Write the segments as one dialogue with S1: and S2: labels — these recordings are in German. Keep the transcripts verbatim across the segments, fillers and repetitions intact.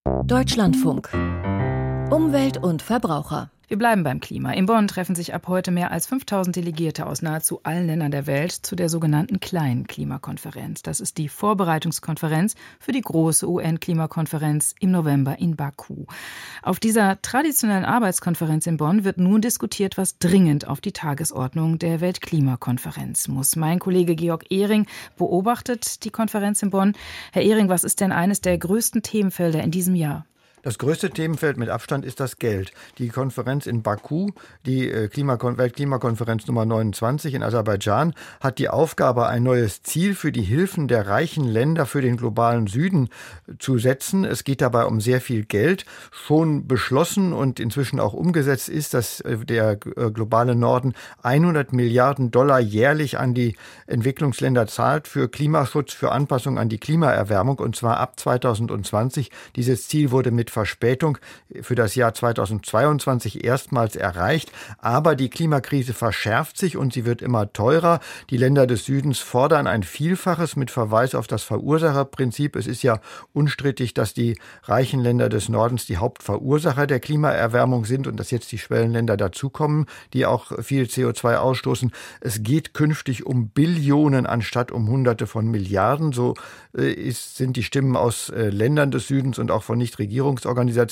S1: Deutschlandfunk. Umwelt und Verbraucher.
S2: Wir bleiben beim Klima. In Bonn treffen sich ab heute mehr als fünftausend Delegierte aus nahezu allen Ländern der Welt zu der sogenannten Kleinen Klimakonferenz. Das ist die Vorbereitungskonferenz für die große U N-Klimakonferenz im November in Baku. Auf dieser traditionellen Arbeitskonferenz in Bonn wird nun diskutiert, was dringend auf die Tagesordnung der Weltklimakonferenz muss. Mein Kollege Georg Ehring beobachtet die Konferenz in Bonn. Herr Ehring, was ist denn eines der größten Themenfelder in diesem Jahr?
S3: Das größte Themenfeld mit Abstand ist das Geld. Die Konferenz in Baku, die Klimakon- Weltklimakonferenz Nummer neunundzwanzig in Aserbaidschan, hat die Aufgabe, ein neues Ziel für die Hilfen der reichen Länder für den globalen Süden zu setzen. Es geht dabei um sehr viel Geld. Schon beschlossen und inzwischen auch umgesetzt ist, dass der globale Norden hundert Milliarden Dollar jährlich an die Entwicklungsländer zahlt für Klimaschutz, für Anpassung an die Klimaerwärmung, und zwar ab zweitausendzwanzig. Dieses Ziel wurde mit Verspätung für das Jahr zweitausendzweiundzwanzig erstmals erreicht. Aber die Klimakrise verschärft sich und sie wird immer teurer. Die Länder des Südens fordern ein Vielfaches mit Verweis auf das Verursacherprinzip. Es ist ja unstrittig, dass die reichen Länder des Nordens die Hauptverursacher der Klimaerwärmung sind und dass jetzt die Schwellenländer dazukommen, die auch viel C O zwei ausstoßen. Es geht künftig um Billionen anstatt um Hunderte von Milliarden. So äh, ist, sind die Stimmen aus äh, Ländern des Südens und auch von Nichtregierungsorganisationen.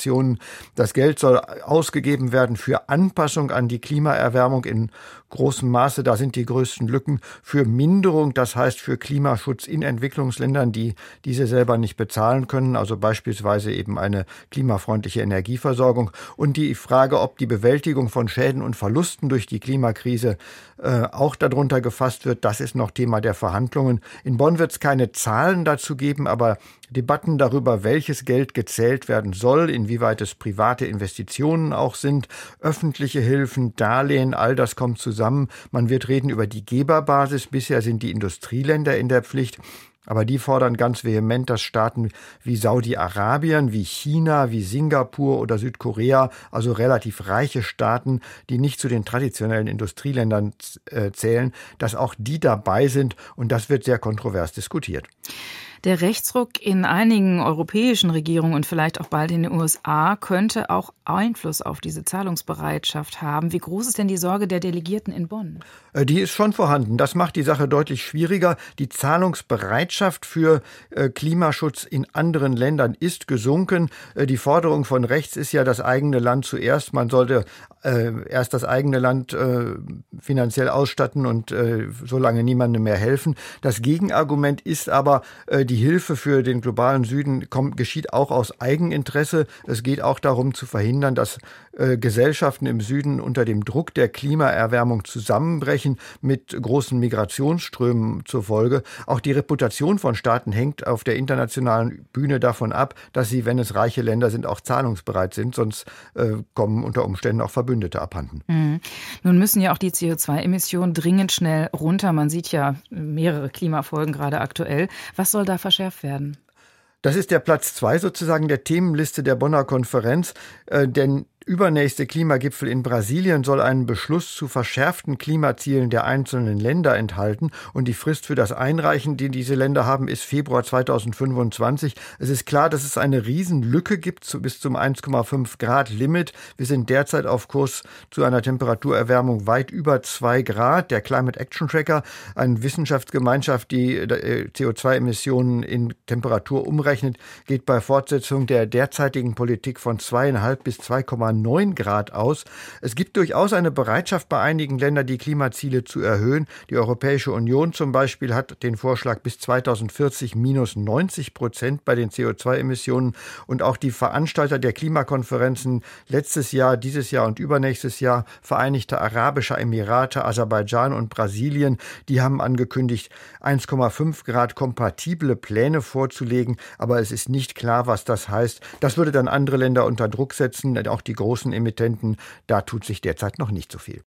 S3: Das Geld soll ausgegeben werden für Anpassung an die Klimaerwärmung in großem Maße. Da sind die größten Lücken für Minderung, das heißt für Klimaschutz in Entwicklungsländern, die diese selber nicht bezahlen können, also beispielsweise eben eine klimafreundliche Energieversorgung. Und die Frage, ob die Bewältigung von Schäden und Verlusten durch die Klimakrise äh, auch darunter gefasst wird, das ist noch Thema der Verhandlungen. In Bonn wird es keine Zahlen dazu geben, aber Debatten darüber, welches Geld gezählt werden soll, inwieweit es private Investitionen auch sind, öffentliche Hilfen, Darlehen, all das kommt zusammen. Man wird reden über die Geberbasis. Bisher sind die Industrieländer in der Pflicht. Aber die fordern ganz vehement, dass Staaten wie Saudi-Arabien, wie China, wie Singapur oder Südkorea, also relativ reiche Staaten, die nicht zu den traditionellen Industrieländern äh, zählen, dass auch die dabei sind. Und das wird sehr kontrovers diskutiert.
S2: Der Rechtsruck in einigen europäischen Regierungen und vielleicht auch bald in den U S A könnte auch Einfluss auf diese Zahlungsbereitschaft haben. Wie groß ist denn die Sorge der Delegierten in Bonn?
S3: Die ist schon vorhanden. Das macht die Sache deutlich schwieriger. Die Zahlungsbereitschaft für äh, Klimaschutz in anderen Ländern ist gesunken. Äh, die Forderung von rechts ist ja das eigene Land zuerst. Man sollte äh, erst das eigene Land äh, finanziell ausstatten und äh, solange niemandem mehr helfen. Das Gegenargument ist aber, äh, die Hilfe für den globalen Süden kommt, geschieht auch aus Eigeninteresse. Es geht auch darum zu verhindern, dass äh, Gesellschaften im Süden unter dem Druck der Klimaerwärmung zusammenbrechen, mit großen Migrationsströmen zur Folge. Auch die Reputation von Staaten hängt auf der internationalen Bühne davon ab, dass sie, wenn es reiche Länder sind, auch zahlungsbereit sind. Sonst äh, kommen unter Umständen auch Verbündete abhanden.
S2: Mhm. Nun müssen ja auch die C O zwei Emissionen dringend schnell runter. Man sieht ja mehrere Klimafolgen gerade aktuell. Was soll da verschärft werden?
S3: Das ist der Platz zwei sozusagen der Themenliste der Bonner Konferenz, äh, denn übernächste Klimagipfel in Brasilien soll einen Beschluss zu verschärften Klimazielen der einzelnen Länder enthalten. Und die Frist für das Einreichen, die diese Länder haben, ist Februar zweitausendfünfundzwanzig. Es ist klar, dass es eine Riesenlücke gibt zu, bis zum eins Komma fünf Grad Limit. Wir sind derzeit auf Kurs zu einer Temperaturerwärmung weit über zwei Grad. Der Climate Action Tracker, eine Wissenschaftsgemeinschaft, die C O zwei Emissionen in Temperatur umrechnet, geht bei Fortsetzung der derzeitigen Politik von zweieinhalb bis zwei Komma neun Grad aus. Es gibt durchaus eine Bereitschaft bei einigen Ländern, die Klimaziele zu erhöhen. Die Europäische Union zum Beispiel hat den Vorschlag bis zweitausendvierzig minus neunzig Prozent bei den C O zwei Emissionen. Und auch die Veranstalter der Klimakonferenzen letztes Jahr, dieses Jahr und übernächstes Jahr, Vereinigte Arabische Emirate, Aserbaidschan und Brasilien, die haben angekündigt, eins Komma fünf Grad kompatible Pläne vorzulegen. Aber es ist nicht klar, was das heißt. Das würde dann andere Länder unter Druck setzen, auch die großen Emittenten. Da tut sich derzeit noch nicht so viel.